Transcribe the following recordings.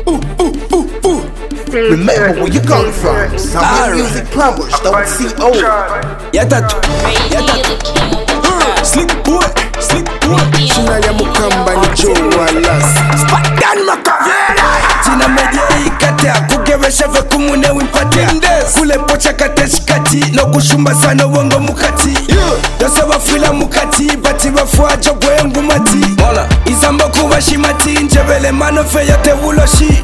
Remember where you come from. Some music published, don't see old. Yatatu. Slick boy. China ya mukamba ni Joe Wallace. Spartan Makavela. Tina media ikata kugebesha ve kumune wimpatia. Kule pocha kateshikati no kushumba sana wongo mukati. Yose wafila mukati bati wafua jobwe ngumati. Izambo kubashimati njebele mano fe ya te wuloshi.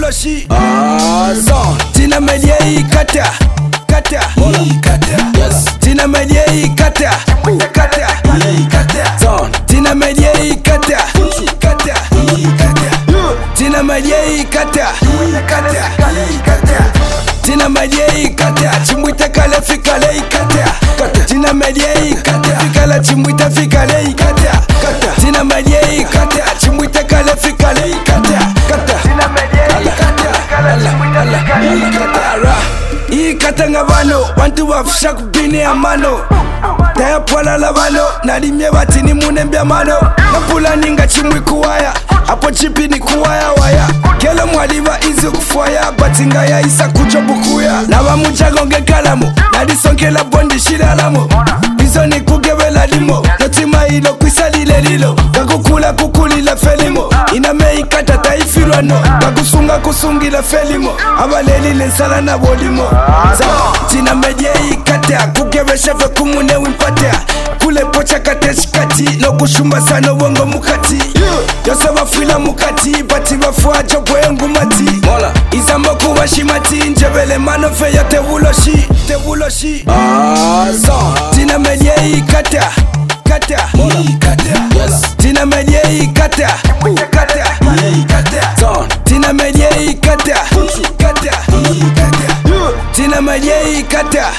Tina media ikata. Tina media ikata. Tina media ikata. Tina media ikata. Tina media ikata. Chimwita kale fikale ikata. Tina media ikata. Fikala chimwita fikale ikata. Tina media ikata. Chimwita kale fikale ikata. Tina media ikata. Fikala chimwita fikale ikata. Ikata ngabano wantu wafisha kubini amano. Taya pwala lavano nalimye bati ni munembya mano. Napula ninga chimwi kuwaya apo chipi ni kuwaya waya. Kele mwaliba izi kufwaya bati ngaya isa kucho bukuya. Naba muchago ngekalamu nadisonkela bondi shiralamo. Bizo ni kugebela limo notima ilo kwisalile lilo. Kakukula kukulila felimo iname ikata taifirwano. Kakusunga kusungila felimo abaleli lensala na bolimo. Tina media ikata kugebesha ve kumune wimpatia. Kule pocha kateshikati no kushumba sana wongo mukati. Yose wafila mukati bati wafua jobwe ngumati. Izambo kubashimati njebele mano fe ya te wuloshi. Tina media ikata. Tina media ikata. Tina media ikata. Tina media ikata.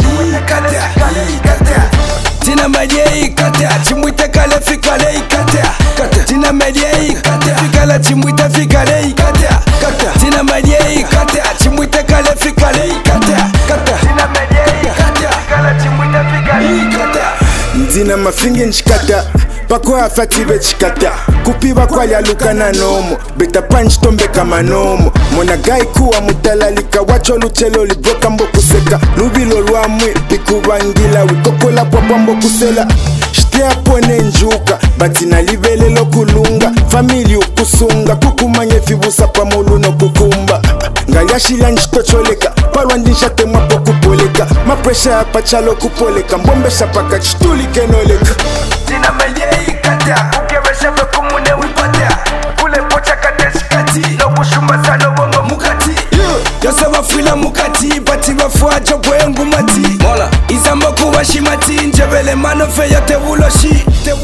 Tina media ikata. Chimwita kale fikale ikata. Tina media ikata. Fikala chimwita fikale ikata. Tina media ikata. Chimwita kale fikale ikata. Tina media ikata. Fikala chimwita fikale ikata. Nzina mafingi nchikata pako afatibe chikata kupiba kwa yaluka na nomo beta punch tombeka manomo mona gai kuwa mutalalika wacho luchelo libroka mboku seka lubilo lwamwe bikubangila wikokola pwapa mboku sela shitea pone njuka bati nalivelelo kulunga famili ukusunga kukumanye fibusa pamulu no kukumba ngayashila nchitocholeka palwa ndinshate mwapo kupoleka mapresha ya pachalo kupoleka mbombesha paka chitulike noleka. Tina media ikata kugebesha ve kumune wimpatia. Kule pocha kateshikati no kushumba sana wongo mukati. Yose wafila mukati bati wafua jobwe ngumati. Izambo kubashimati njebele mano fe ya te wuloshi.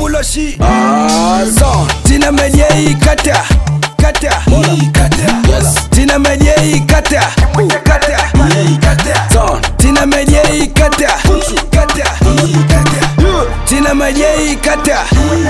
Tina media ikata. Tina media ikata. Tina media ikata. Tina media ikata.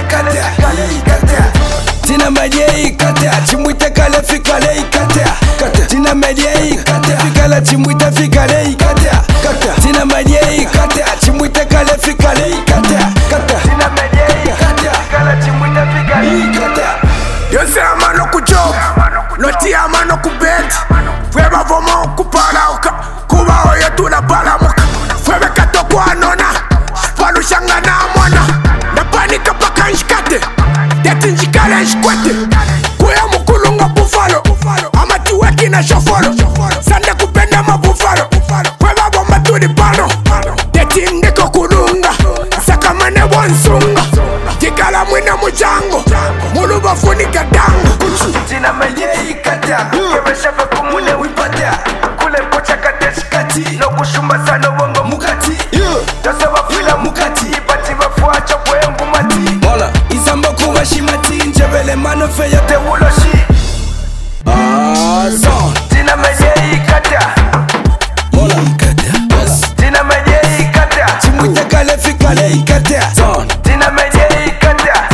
Tina media ikata. Chimwita kale fikale ikata. Tina media ikata. Fikala chimwita fikale ikata. Tina media ikata. Chimwita kale fikale ikata. Tina media ikata. Fikala chimwita fikale ikata. Yose amano kujob noti amano kubet. Fweba vomo kuparauka kuba oye tunabalamuka. Fwebe katoko anona palushanga na mwana napanika paka nshikate deti njikale nshkwete kuya mukulunga bufalo amatiweki na shofolo sande kupenda mabufalo kweba bomba tuli pano deti ndeko kulunga sakamane wansunga jikala mwina mujango muluba funika dango. Tina media ikata kugebesha ve kumune wimpatia. Kule pocha kateshikati no kushumba sana wongo mukati. Yose wafila mukati bati wafua jobwe ngumati. Izambo kubashimati njebele mano fe ya te wuloshi. Tina media ikata. Tina media ikata. Chimwita kale fikale ikata. Tina media ikata.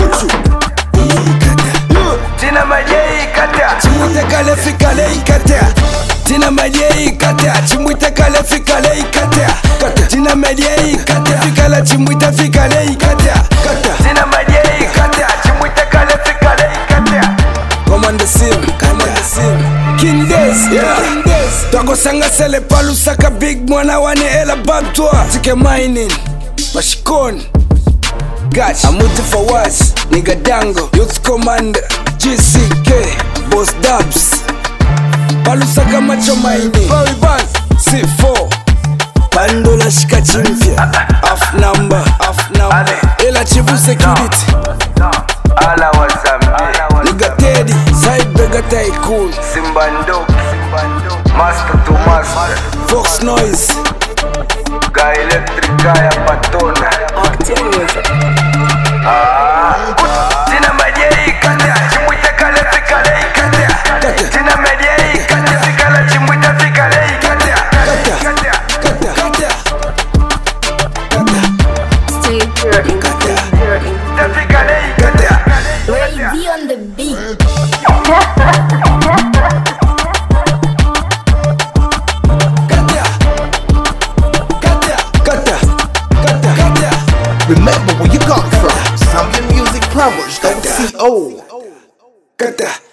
Tina media ikata. Chimwita kale fikale ikata. Tina media ikata. Chimwita kale fikale ikata. Tina media ikata. Fikala chimwita fikale ikata. Tina media ikata. Chimwita kale fikale ikata. Come on the sim. King Days, yeah. Twakosanga sele palusaka big mwana wane ela babtwa Tike mining, Bashikon Gach, Amuti Fawaz, Nigga Dango Youth Commander, GCK, Boss Dubs Palusaka macho mining Bowie Band, C4 Pandola shika chimfya Half number Ela chivu security Ala wazambi Nigga Teddy, Side Bega Tycoon Simbando Master to master Fox Noise Guy electric guy apatona Tina media ikata Chimwita kale fikale ikata Tina media ikata Fikala chimwita fikale ikata Stay pure in Fikale ikata Ray D on the beat. Remember where you come from. Zambia Music Plumbers.co.